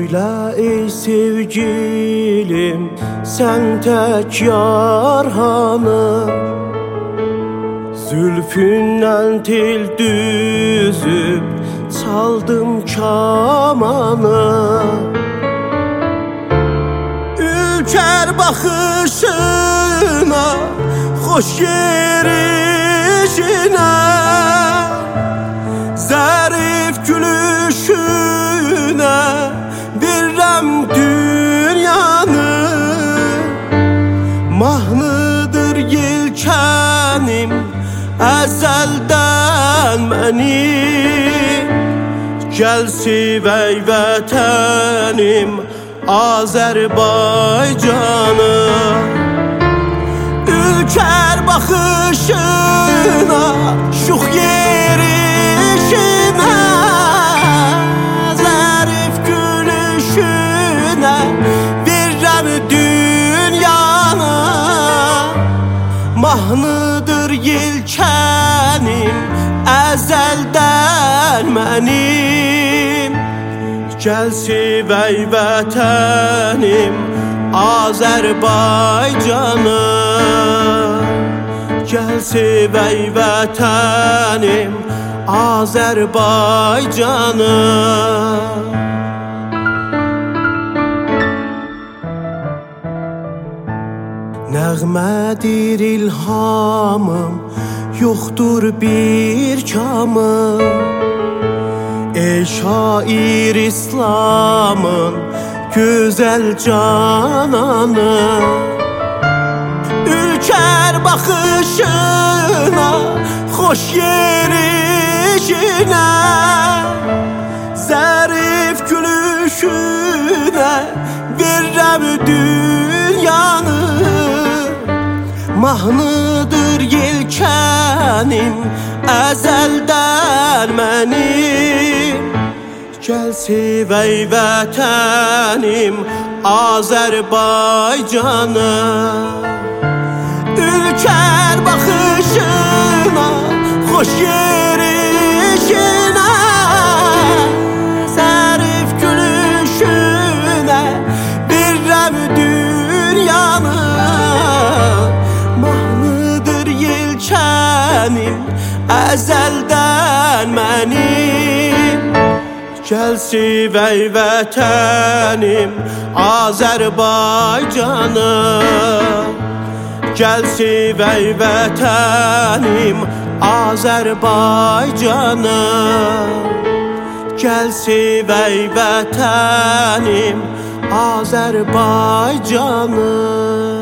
Söylə ey sevgilim, sən tək yar hanı? Zülfündən tel düzüb, çaldım kamanı. Ülker baxışına, xoş yerişinə, zərif gülüşünə verirəm dünyanı. Mahnıdır yelkənim əzəldən mənim. Gəl sevək vətənim Azərbaycanı. Ülker baxışına, şux yerişinə, zərif gülüşünə verirəm dünyanı. Mahnıdır yelkənim əzəldən mənim. Gəl sevək vətənim Azərbaycanı. Gəl sevək vətənim Azərbaycanı. Nəğmədir ilhamım, yoxdur bir kamım. Ey şair İslamın gözəl cananı. Ülker baxışına, xoş yerişinə, zərif gülüşünə verirəm dünyanı. Mahnıdır yelkənim əzəldən mənim. Gəl sevək vətənim Azərbaycanı. Ülker baxışına, xoş yerişinə, zərif gülüşünə verirəm dünyanı. Mahnıdır yelkənim əzəldən mənim. Gəl sevək vətənim Azərbaycanı. Gəl sevək vətənim Azərbaycanı. Gəl sevək vətənim Azərbaycanı.